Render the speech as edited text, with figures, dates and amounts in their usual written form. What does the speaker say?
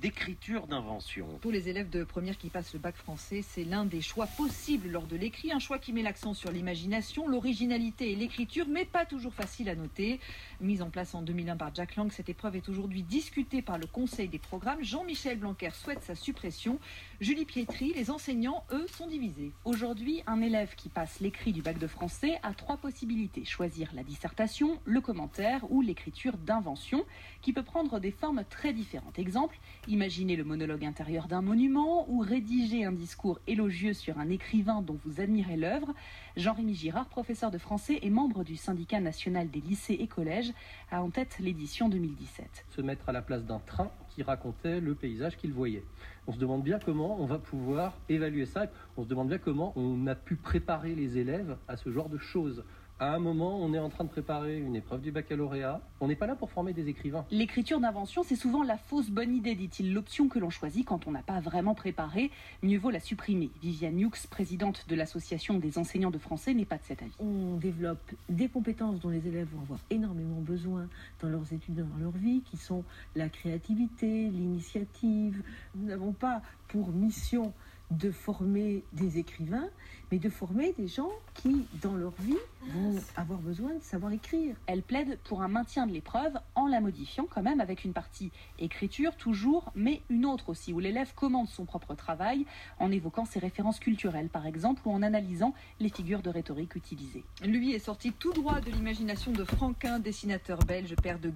d'écriture d'invention. Pour les élèves de première qui passent le bac français, c'est l'un des choix possibles lors de l'écrit. Un choix qui met l'accent sur l'imagination, l'originalité et l'écriture, mais pas toujours facile à noter. Mise en place en 2001 par Jack Lang, cette épreuve est aujourd'hui discutée par le Conseil des programmes. Jean-Michel Blanquer souhaite sa suppression. Julie Pietri, les enseignants, eux, sont divisés. Aujourd'hui, un élève qui passe l'écrit du bac de français a 3 possibilités. Choisir la dissertation, le commentaire ou l'écriture d'invention, qui peut prendre des formes très différentes. Exemple, imaginer le monologue intérieur d'un monument ou rédiger un discours élogieux sur un écrivain dont vous admirez l'œuvre. Jean-Rémy Girard, professeur de français et membre du syndicat national des lycées et collèges, a en tête l'édition 2017. Se mettre à la place d'un train qui racontait le paysage qu'il voyait. On se demande bien comment on va pouvoir évaluer ça. On se demande bien comment on a pu préparer les élèves à ce genre de choses. À un moment, on est en train de préparer une épreuve du baccalauréat. On n'est pas là pour former des écrivains. L'écriture d'invention, c'est souvent la fausse bonne idée, dit-il. L'option que l'on choisit quand on n'a pas vraiment préparé, mieux vaut la supprimer. Viviane Hughes, présidente de l'association des enseignants de français, n'est pas de cet avis. On développe des compétences dont les élèves vont avoir énormément besoin dans leurs études, dans leur vie, qui sont la créativité, l'initiative. Nous n'avons pas pour mission de former des écrivains, mais de former des gens qui, dans leur vie, vont avoir besoin de savoir écrire. Elle plaide pour un maintien de l'épreuve en la modifiant quand même avec une partie écriture toujours, mais une autre aussi, où l'élève commande son propre travail en évoquant ses références culturelles par exemple, ou en analysant les figures de rhétorique utilisées. Lui est sorti tout droit de l'imagination de Franquin, dessinateur belge, père de